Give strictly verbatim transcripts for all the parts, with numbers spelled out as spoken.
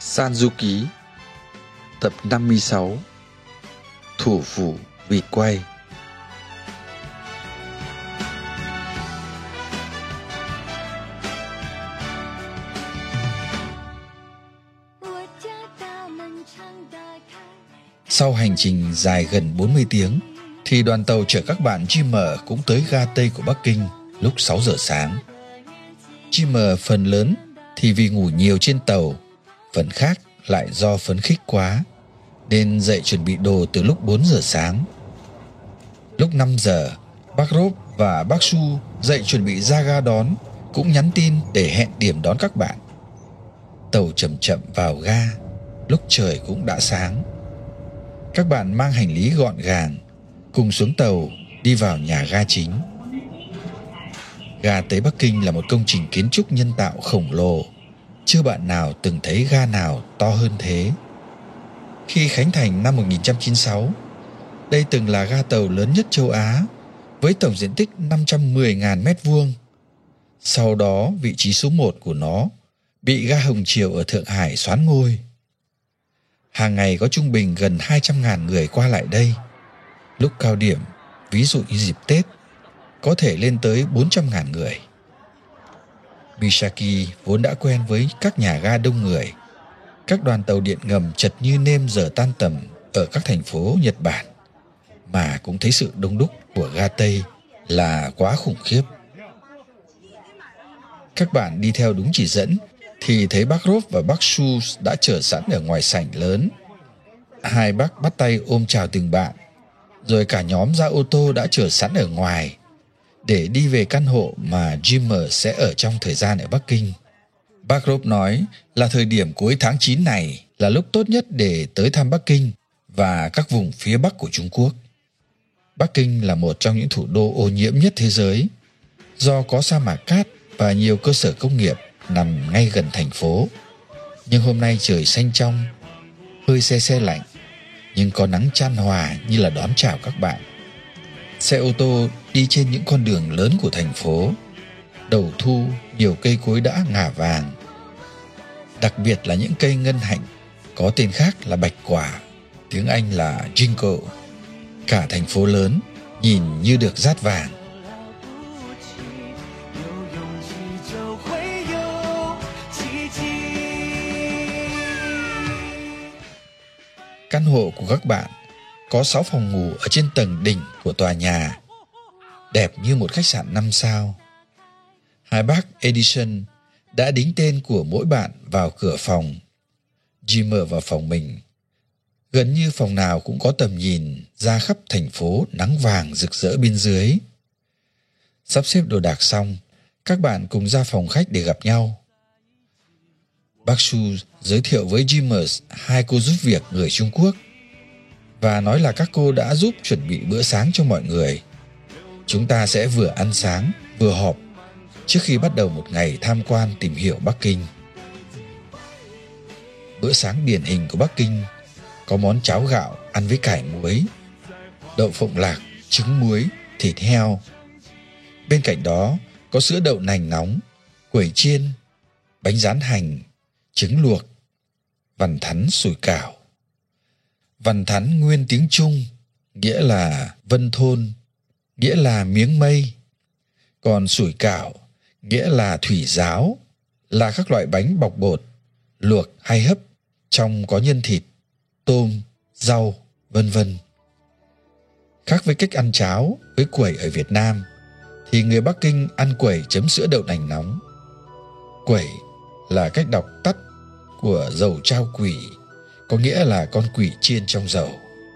San Du Ký tập năm mươi sáu. Thủ phủ vịt quay. Sau hành trình dài gần bốn mươi tiếng thì đoàn tàu chở các bạn giê em cũng tới ga Tây của Bắc Kinh lúc sáu giờ sáng. giê em phần lớn thì vì ngủ nhiều trên tàu, phần khác lại do phấn khích quá nên dậy chuẩn bị đồ từ lúc bốn giờ sáng. Lúc năm giờ, bác Rốp và bác Su dậy chuẩn bị ra ga đón, cũng nhắn tin để hẹn điểm đón các bạn. Tàu chậm chậm vào ga, lúc trời cũng đã sáng. Các bạn mang hành lý gọn gàng, cùng xuống tàu đi vào nhà ga chính. Ga tới Bắc Kinh là một công trình kiến trúc nhân tạo khổng lồ, chưa bạn nào từng thấy ga nào to hơn thế. Khi khánh thành năm một nghìn chín trăm chín mươi sáu, đây từng là ga tàu lớn nhất châu Á, với tổng diện tích năm trăm mười nghìn mét vuông. Sau đó, vị trí số một của nó bị ga Hồng Triều ở Thượng Hải soán ngôi. Hàng ngày có trung bình gần hai trăm nghìn người qua lại đây. Lúc cao điểm, ví dụ như dịp Tết, có thể lên tới bốn trăm nghìn người. Misaki vốn đã quen với các nhà ga đông người. Các đoàn tàu điện ngầm chật như nêm giờ tan tầm ở các thành phố Nhật Bản, mà cũng thấy sự đông đúc của ga Tây là quá khủng khiếp. Các bạn đi theo đúng chỉ dẫn thì thấy bác Rốp và bác Su đã chờ sẵn ở ngoài sảnh lớn. Hai bác bắt tay ôm chào từng bạn, rồi cả nhóm ra ô tô đã chờ sẵn ở ngoài để đi về căn hộ mà giê em sẽ ở trong thời gian ở Bắc Kinh. Bác Rốp nói là thời điểm cuối tháng chín này là lúc tốt nhất để tới thăm Bắc Kinh và các vùng phía Bắc của Trung Quốc. Bắc Kinh là một trong những thủ đô ô nhiễm nhất thế giới, do có sa mạc cát và nhiều cơ sở công nghiệp nằm ngay gần thành phố. Nhưng hôm nay trời xanh trong, hơi se se lạnh, nhưng có nắng chan hòa như là đón chào các bạn. Xe ô tô đi trên những con đường lớn của thành phố. Đầu thu, nhiều cây cối đã ngả vàng. Đặc biệt là những cây ngân hạnh, có tên khác là bạch quả, tiếng Anh là ginkgo. Cả thành phố lớn nhìn như được dát vàng. Căn hộ của các bạn có sáu phòng ngủ ở trên tầng đỉnh của tòa nhà, đẹp như một khách sạn năm sao. Hai bác Edison đã đính tên của mỗi bạn vào cửa phòng. giê em vào phòng mình. Gần như phòng nào cũng có tầm nhìn ra khắp thành phố nắng vàng rực rỡ bên dưới. Sắp xếp đồ đạc xong, các bạn cùng ra phòng khách để gặp nhau. Bác Su giới thiệu với giê em hai cô giúp việc người Trung Quốc và nói là các cô đã giúp chuẩn bị bữa sáng cho mọi người. Chúng ta sẽ vừa ăn sáng, vừa họp trước khi bắt đầu một ngày tham quan tìm hiểu Bắc Kinh. Bữa sáng điển hình của Bắc Kinh có món cháo gạo ăn với cải muối, đậu phộng lạc, trứng muối, thịt heo. Bên cạnh đó có sữa đậu nành nóng, quẩy chiên, bánh rán hành, trứng luộc, vằn thắn sủi cảo. Vằn thắn nguyên tiếng Trung nghĩa là vân thôn, nghĩa là miếng mây. Còn sủi cảo nghĩa là thủy giáo, là các loại bánh bọc bột, luộc hay hấp, trong có nhân thịt, tôm, rau, vân vân. Khác với cách ăn cháo với quẩy ở Việt Nam, thì người Bắc Kinh ăn quẩy chấm sữa đậu nành nóng. Quẩy là cách đọc tắt của dầu trao quỷ, có nghĩa là con quỷ chiên trong dầu.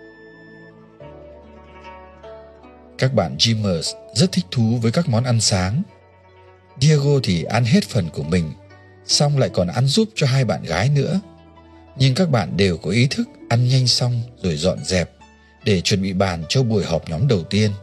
Các bạn giê em rất thích thú với các món ăn sáng. Diego thì ăn hết phần của mình, xong lại còn ăn giúp cho hai bạn gái nữa. Nhưng các bạn đều có ý thức ăn nhanh xong rồi dọn dẹp để chuẩn bị bàn cho buổi họp nhóm đầu tiên.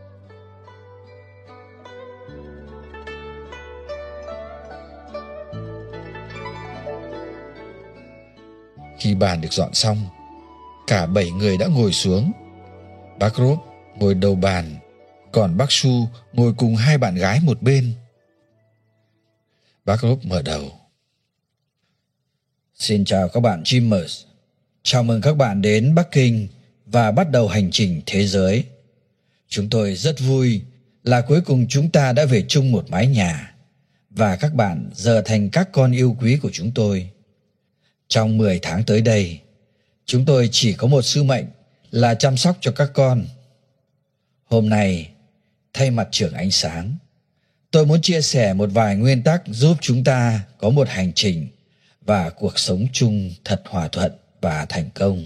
Khi bàn được dọn xong, cả bảy người đã ngồi xuống. Bác Rốp ngồi đầu bàn, còn bác Su ngồi cùng hai bạn gái một bên. Bác Rốp mở đầu. Xin chào các bạn Dreamers. Chào mừng các bạn đến Bắc Kinh và bắt đầu hành trình thế giới. Chúng tôi rất vui là cuối cùng chúng ta đã về chung một mái nhà và các bạn giờ thành các con yêu quý của chúng tôi. Trong mười tháng tới đây, chúng tôi chỉ có một sứ mệnh là chăm sóc cho các con. Hôm nay, thay mặt trưởng ánh sáng, tôi muốn chia sẻ một vài nguyên tắc giúp chúng ta có một hành trình và cuộc sống chung thật hòa thuận và thành công.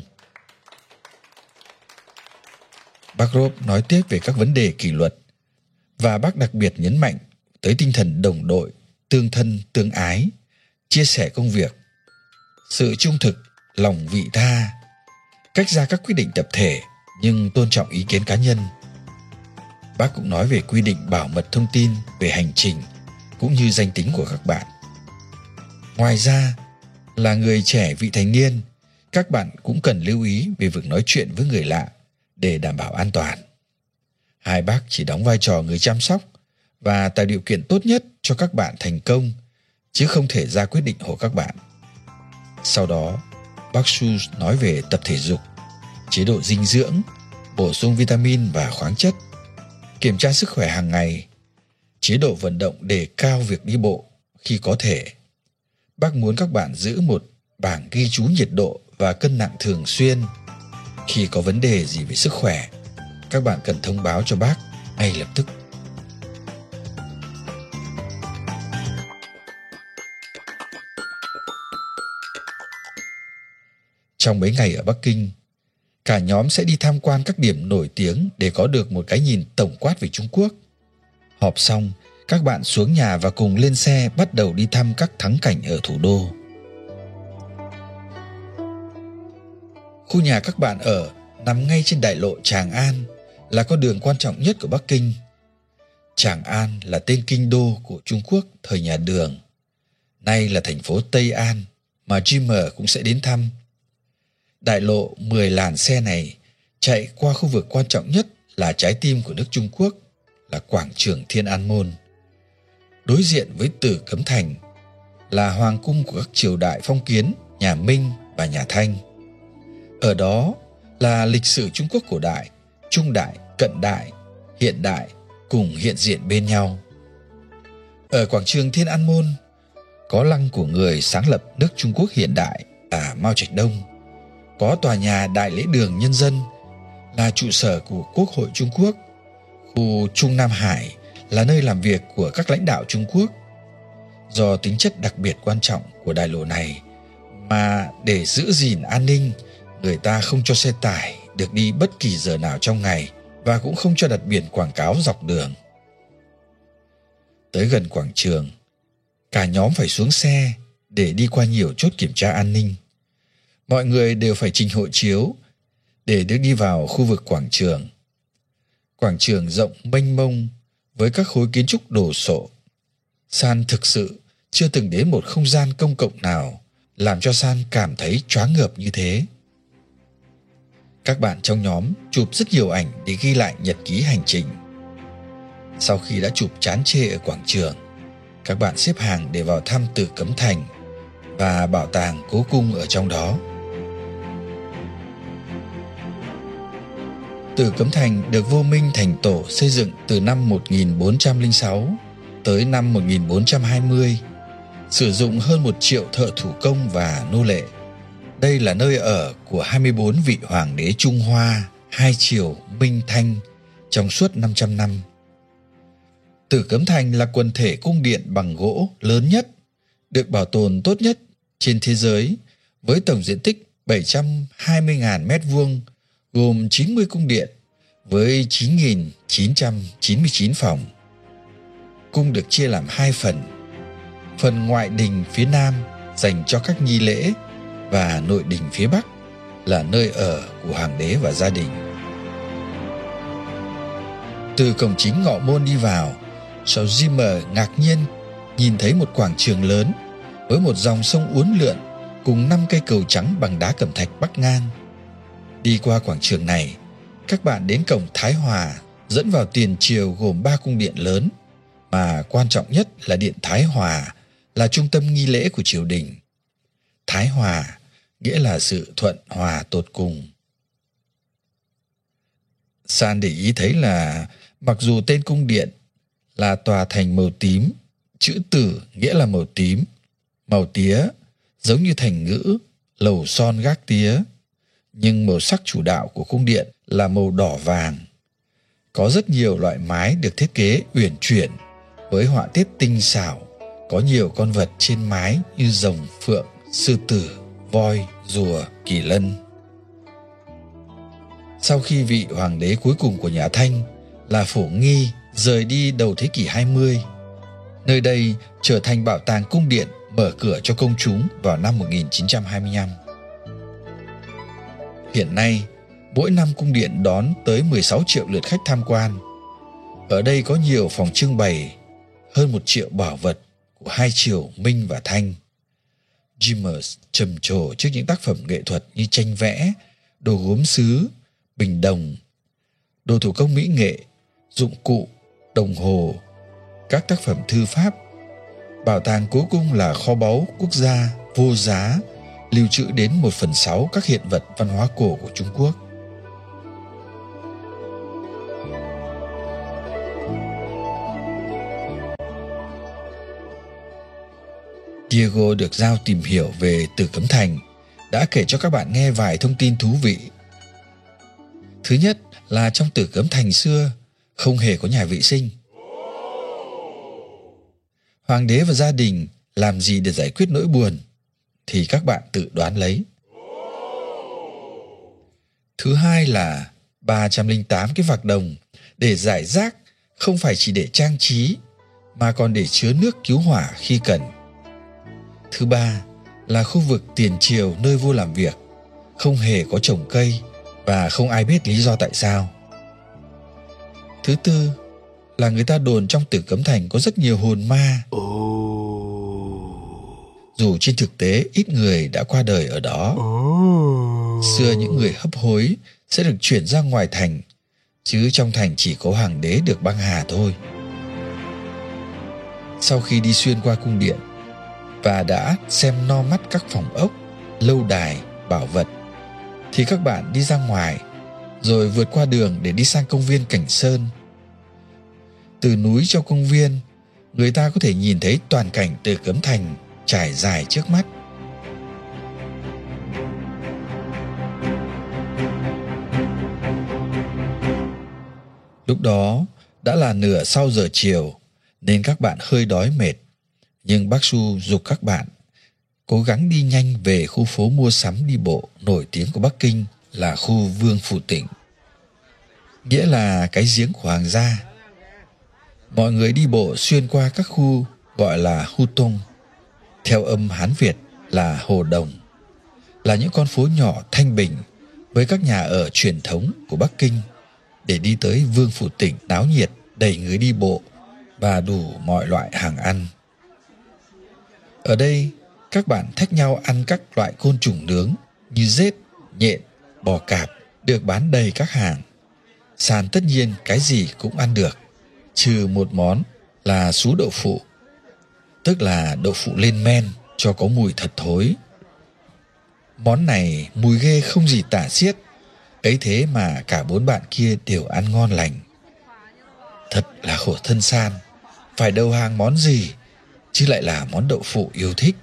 Bác Rob nói tiếp về các vấn đề kỷ luật và bác đặc biệt nhấn mạnh tới tinh thần đồng đội, tương thân, tương ái, chia sẻ công việc, sự trung thực, lòng vị tha, cách ra các quyết định tập thể nhưng tôn trọng ý kiến cá nhân. Bác cũng nói về quy định bảo mật thông tin về hành trình cũng như danh tính của các bạn. Ngoài ra, là người trẻ vị thành niên, các bạn cũng cần lưu ý về việc nói chuyện với người lạ để đảm bảo an toàn. Hai bác chỉ đóng vai trò người chăm sóc và tạo điều kiện tốt nhất cho các bạn thành công, chứ không thể ra quyết định hộ các bạn. Sau đó, bác Su nói về tập thể dục, chế độ dinh dưỡng, bổ sung vitamin và khoáng chất, kiểm tra sức khỏe hàng ngày, chế độ vận động đề cao việc đi bộ khi có thể. Bác muốn các bạn giữ một bảng ghi chú nhiệt độ và cân nặng thường xuyên. Khi có vấn đề gì về sức khỏe, các bạn cần thông báo cho bác ngay lập tức. Trong mấy ngày ở Bắc Kinh, cả nhóm sẽ đi tham quan các điểm nổi tiếng để có được một cái nhìn tổng quát về Trung Quốc. Họp xong, các bạn xuống nhà và cùng lên xe bắt đầu đi thăm các thắng cảnh ở thủ đô. Khu nhà các bạn ở nằm ngay trên đại lộ Tràng An, là con đường quan trọng nhất của Bắc Kinh. Tràng An là tên kinh đô của Trung Quốc thời nhà Đường. Nay là thành phố Tây An mà Dreamer cũng sẽ đến thăm. Đại lộ mười làn xe này chạy qua khu vực quan trọng nhất là trái tim của nước Trung Quốc, là quảng trường Thiên An Môn. Đối diện với Tử Cấm Thành là hoàng cung của các triều đại phong kiến, nhà Minh và nhà Thanh. Ở đó là lịch sử Trung Quốc cổ đại, trung đại, cận đại, hiện đại cùng hiện diện bên nhau. Ở quảng trường Thiên An Môn có lăng của người sáng lập nước Trung Quốc hiện đại là Mao Trạch Đông. Có tòa nhà Đại lễ đường Nhân dân là trụ sở của Quốc hội Trung Quốc. Khu Trung Nam Hải là nơi làm việc của các lãnh đạo Trung Quốc. Do tính chất đặc biệt quan trọng của đại lộ này mà để giữ gìn an ninh, người ta không cho xe tải được đi bất kỳ giờ nào trong ngày và cũng không cho đặt biển quảng cáo dọc đường. Tới gần quảng trường, cả nhóm phải xuống xe để đi qua nhiều chốt kiểm tra an ninh. Mọi người đều phải trình hộ chiếu để được đi vào khu vực quảng trường. Quảng trường rộng mênh mông với các khối kiến trúc đồ sộ. San thực sự chưa từng đến một không gian công cộng nào làm cho San cảm thấy choáng ngợp như thế. Các bạn trong nhóm chụp rất nhiều ảnh để ghi lại nhật ký hành trình. Sau khi đã chụp chán chê ở quảng trường, các bạn xếp hàng để vào thăm Tử Cấm Thành và bảo tàng Cố Cung ở trong đó. Tử Cấm Thành được Vô Minh Thành Tổ xây dựng từ năm một nghìn bốn trăm lẻ sáu tới năm một nghìn bốn trăm hai mươi, sử dụng hơn một triệu thợ thủ công và nô lệ. Đây là nơi ở của hai mươi bốn vị hoàng đế Trung Hoa, hai triều Minh Thanh trong suốt năm trăm năm. Tử Cấm Thành là quần thể cung điện bằng gỗ lớn nhất, được bảo tồn tốt nhất trên thế giới với tổng diện tích bảy trăm hai mươi nghìn mét vuông, gồm chín mươi cung điện với chín nghìn chín trăm chín mươi chín phòng. Cung được chia làm hai phần. Phần ngoại đình phía nam dành cho các nghi lễ và nội đình phía bắc là nơi ở của hoàng đế và gia đình. Từ cổng chính ngọ môn đi vào, Sao Zimmer ngạc nhiên nhìn thấy một quảng trường lớn với một dòng sông uốn lượn cùng năm cây cầu trắng bằng đá cẩm thạch bắc ngang. Đi qua quảng trường này, các bạn đến cổng Thái Hòa dẫn vào tiền triều gồm ba cung điện lớn, mà quan trọng nhất là điện Thái Hòa là trung tâm nghi lễ của triều đình. thái hòa, nghĩa là sự thuận hòa tột cùng. San để ý thấy là mặc dù tên cung điện là tòa thành màu tím, chữ tử nghĩa là màu tím, màu tía, giống như thành ngữ lầu son gác tía, nhưng màu sắc chủ đạo của cung điện là màu đỏ vàng. Có rất nhiều loại mái được thiết kế uyển chuyển với họa tiết tinh xảo, có nhiều con vật trên mái như rồng, phượng, sư tử, voi, rùa, kỳ lân. Sau khi vị hoàng đế cuối cùng của nhà Thanh là Phổ Nghi rời đi đầu thế kỷ hai mươi, nơi đây trở thành bảo tàng cung điện mở cửa cho công chúng vào năm một nghìn chín trăm hai mươi lăm. Hiện nay, mỗi năm cung điện đón tới mười sáu triệu lượt khách tham quan. Ở đây có nhiều phòng trưng bày, hơn một triệu bảo vật của hai triều Minh và Thanh. Gimmers trầm trồ trước những tác phẩm nghệ thuật như tranh vẽ, đồ gốm sứ, bình đồng, đồ thủ công mỹ nghệ, dụng cụ, đồng hồ, các tác phẩm thư pháp. Bảo tàng cố cung là kho báu quốc gia vô giá, lưu trữ đến một phần sáu các hiện vật văn hóa cổ của Trung Quốc. Diego được giao tìm hiểu về Tử Cấm Thành, đã kể cho các bạn nghe vài thông tin thú vị. Thứ nhất là trong Tử Cấm Thành xưa không hề có nhà vệ sinh. Hoàng đế và gia đình làm gì để giải quyết nỗi buồn thì các bạn tự đoán lấy. Thứ hai là ba trăm lẻ tám cái vạc đồng để giải rác, không phải chỉ để trang trí mà còn để chứa nước cứu hỏa khi cần. Thứ ba là khu vực tiền triều nơi vua làm việc, không hề có trồng cây và không ai biết lý do tại sao. Thứ tư là người ta đồn trong Tử Cấm Thành có rất nhiều hồn ma. Dù trên thực tế ít người đã qua đời ở đó. Xưa những người hấp hối sẽ được chuyển ra ngoài thành, chứ trong thành chỉ có hoàng đế được băng hà thôi. Sau khi đi xuyên qua cung điện và đã xem no mắt các phòng ốc, lâu đài, bảo vật, thì các bạn đi ra ngoài rồi vượt qua đường để đi sang công viên Cảnh Sơn. Từ núi trong công viên, người ta có thể nhìn thấy toàn cảnh Tử Cấm Thành trải dài trước mắt. Lúc đó đã là nửa sau giờ chiều nên các bạn hơi đói mệt, nhưng bác Su giục các bạn cố gắng đi nhanh về khu phố mua sắm đi bộ nổi tiếng của Bắc Kinh là khu Vương Phủ Tỉnh, nghĩa là cái giếng của hoàng gia. Mọi người đi bộ xuyên qua các khu gọi là Hu Tông, theo âm Hán Việt là Hồ Đồng, là những con phố nhỏ thanh bình với các nhà ở truyền thống của Bắc Kinh, để đi tới Vương Phủ Tỉnh náo nhiệt, đầy người đi bộ và đủ mọi loại hàng ăn. Ở đây, các bạn thách nhau ăn các loại côn trùng nướng như rết, nhện, bò cạp được bán đầy các hàng. San tất nhiên cái gì cũng ăn được, trừ một món là sú đậu phụ, tức là đậu phụ lên men cho có mùi thật thối. Món này mùi ghê không gì tả xiết, ấy thế mà cả bốn bạn kia đều ăn ngon lành. Thật là khổ thân San, phải đầu hàng món gì chứ lại là món đậu phụ yêu thích.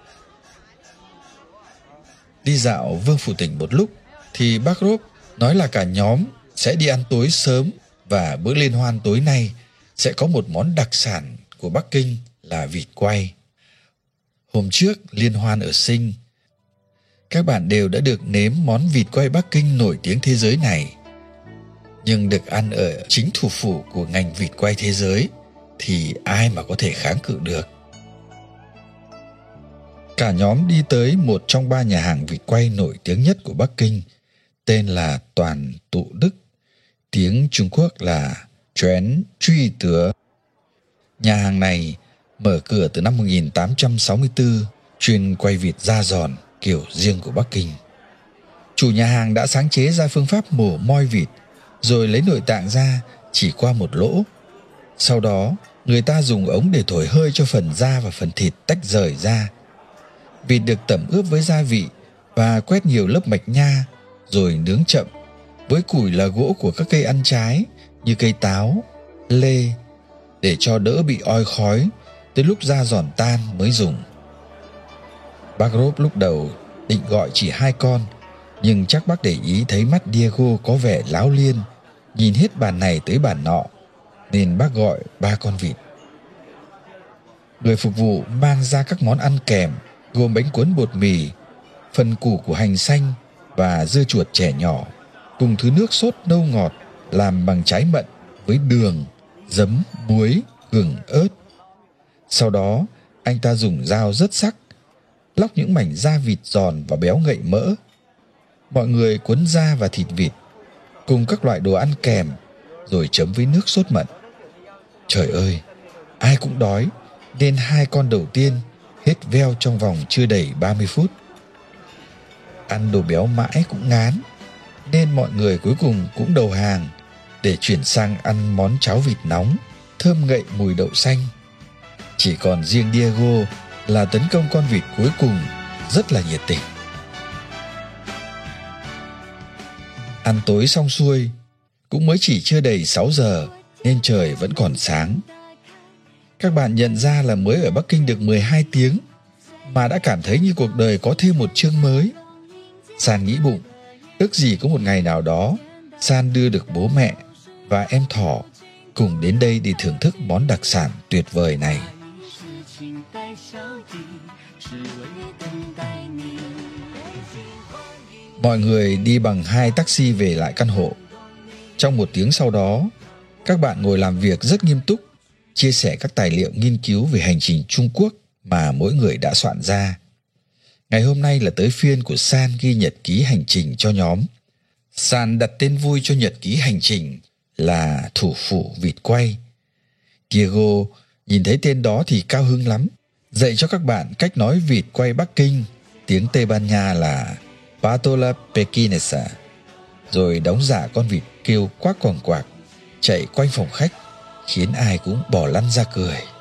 Đi dạo Vương Phủ Tỉnh một lúc thì bác Rốp nói là cả nhóm sẽ đi ăn tối sớm, và bữa liên hoan tối nay sẽ có một món đặc sản của Bắc Kinh là vịt quay. Hôm trước liên hoan ở Sinh, các bạn đều đã được nếm món vịt quay Bắc Kinh nổi tiếng thế giới này. Nhưng được ăn ở chính thủ phủ của ngành vịt quay thế giới thì ai mà có thể kháng cự được. Cả nhóm đi tới một trong ba nhà hàng vịt quay nổi tiếng nhất của Bắc Kinh, tên là Toàn Tụ Đức, tiếng Trung Quốc là Chuyến Truy Tứa. Nhà hàng này mở cửa từ năm một nghìn tám trăm sáu mươi tư, chuyên quay vịt da giòn kiểu riêng của Bắc Kinh. Chủ nhà hàng đã sáng chế ra phương pháp mổ moi vịt, rồi lấy nội tạng ra chỉ qua một lỗ. Sau đó, người ta dùng ống để thổi hơi cho phần da và phần thịt tách rời ra. Vịt được tẩm ướp với gia vị và quét nhiều lớp mạch nha, rồi nướng chậm với củi là gỗ của các cây ăn trái như cây táo, lê, để cho đỡ bị oi khói, tới lúc da giòn tan mới dùng. Bác Rob lúc đầu định gọi chỉ hai con, nhưng chắc bác để ý thấy mắt Diego có vẻ láo liên, nhìn hết bàn này tới bàn nọ, nên bác gọi ba con vịt. Người phục vụ mang ra các món ăn kèm gồm bánh cuốn bột mì, phần củ của hành xanh và dưa chuột trẻ nhỏ, cùng thứ nước sốt nâu ngọt làm bằng trái mận với đường, giấm, muối, gừng, ớt. Sau đó, anh ta dùng dao rất sắc lóc những mảnh da vịt giòn và béo ngậy mỡ. Mọi người cuốn da và thịt vịt cùng các loại đồ ăn kèm, rồi chấm với nước sốt mận. Trời ơi, ai cũng đói, nên hai con đầu tiên hết veo trong vòng chưa đầy ba mươi phút. Ăn đồ béo mãi cũng ngán, nên mọi người cuối cùng cũng đầu hàng để chuyển sang ăn món cháo vịt nóng, thơm ngậy mùi đậu xanh. Chỉ còn riêng Diego là tấn công con vịt cuối cùng rất là nhiệt tình. Ăn tối xong xuôi, cũng mới chỉ chưa đầy sáu giờ nên trời vẫn còn sáng. Các bạn nhận ra là mới ở Bắc Kinh được mười hai tiếng mà đã cảm thấy như cuộc đời có thêm một chương mới. San nghĩ bụng, ước gì có một ngày nào đó San đưa được bố mẹ và em thỏ cùng đến đây để thưởng thức món đặc sản tuyệt vời này. Mọi người đi bằng hai taxi về lại căn hộ. Trong một tiếng sau đó, các bạn ngồi làm việc rất nghiêm túc, chia sẻ các tài liệu nghiên cứu về hành trình Trung Quốc mà mỗi người đã soạn ra. Ngày hôm nay là tới phiên của San ghi nhật ký hành trình cho nhóm. San đặt tên vui cho nhật ký hành trình là Thủ phủ vịt quay. Diego nhìn thấy tên đó thì cao hứng lắm, dạy cho các bạn cách nói vịt quay Bắc Kinh, tiếng Tây Ban Nha là Patola Pekinesa, rồi đóng giả con vịt kêu quác quòng quạc chạy quanh phòng khách, khiến ai cũng bỏ lăn ra cười.